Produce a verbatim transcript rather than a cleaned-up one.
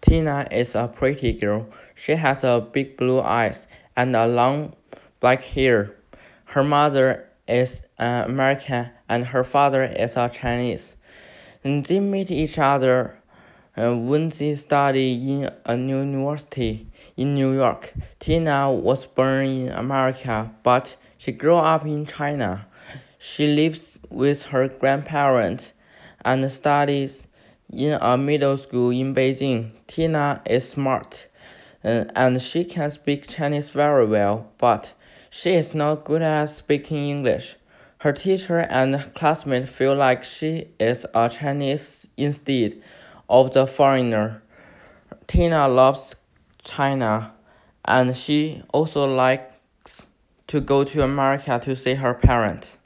Tina is a pretty girl. She has a big blue eyes and a long black hair. Her mother is an American and her father is a Chinese. And they meet each other uh, when they study in a university in New York. Tina was born in America, but she grew up in China. She lives with her grandparents and studies in a middle school in Beijing. Tina is smart uh, and she can speak Chinese very well, but she is not good at speaking English. Her teacher and classmates feel like she is a Chinese instead of the foreigner. Tina loves China and she also likes to go to America to see her parents.